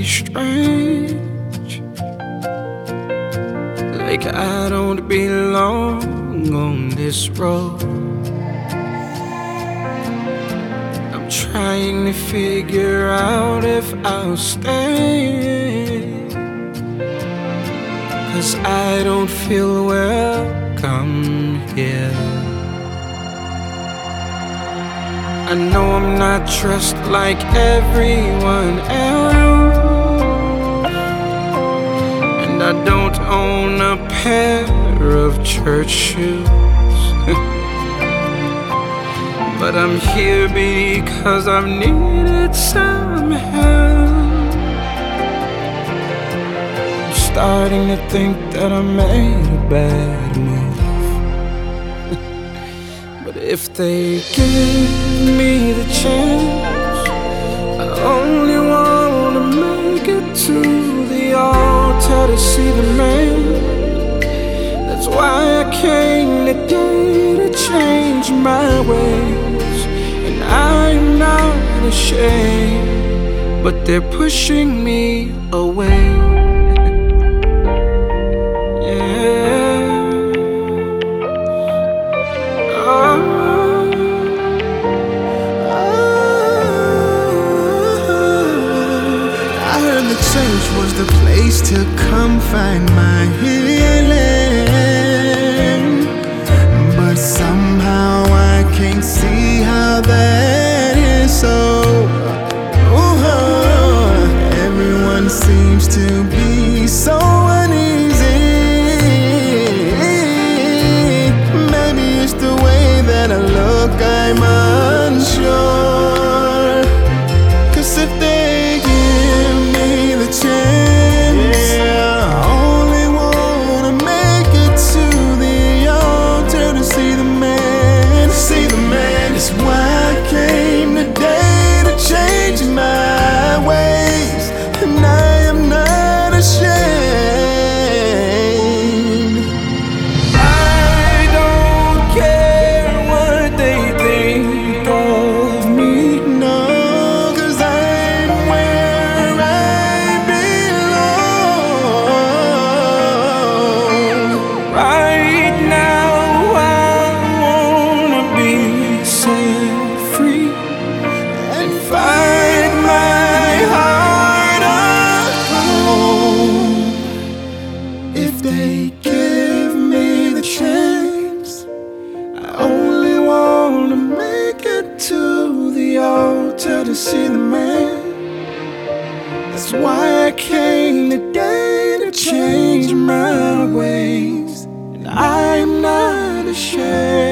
strange, like I don't belong on this road. I'm trying to figure out if I'll stay, 'cause I don't feel welcome here. I know I'm not dressed like everyone else, and I don't own a pair of church shoes. But I'm here because I've needed some help. I'm starting to think that I made a bad move. But if they give me the chance, I only wanna make it to the altar to see the man. That's why I came today, to change my ways. And I'm not ashamed, but they're pushing me away. Church was the place to come find my healing, but somehow I can't see how that is so. Everyone seems to be so uneasy. Maybe it's the way that I look, I'm unsure. 'Cause if they chance, I only wanna make it to the altar to see the man, see the man. That's why I came today, to change my ways, and I am not ashamed. I don't care what they think of me, no, 'cause I'm where I belong. right now I wanna be set free and find my heart a home. If they give me the chance, I only wanna make it to the altar to see the man. That's why I came today, to change my ways, and I'm not ashamed.